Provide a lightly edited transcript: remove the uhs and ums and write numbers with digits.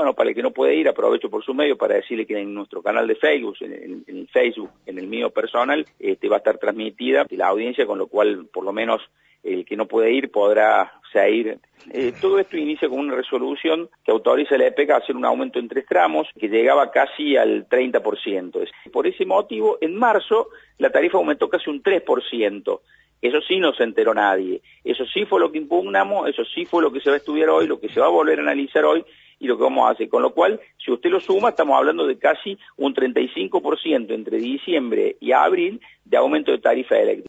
Bueno, para el que no puede ir, aprovecho por su medio para decirle que en nuestro canal de Facebook, en el Facebook, en el mío personal, va a estar transmitida la audiencia, con lo cual, por lo menos, el que no puede ir podrá ir. Todo esto inicia con una resolución que autoriza a la EPEC a hacer un aumento en 3 tramos, que llegaba casi al 30%. Por ese motivo, en marzo, la tarifa aumentó casi un 3%. Eso sí no se enteró nadie. Eso sí fue lo que impugnamos, eso sí fue lo que se va a estudiar hoy, lo que se va a volver a analizar hoy y lo que vamos a hacer. Con lo cual, si usted lo suma, estamos hablando de casi un 35% entre diciembre y abril de aumento de tarifa eléctrica.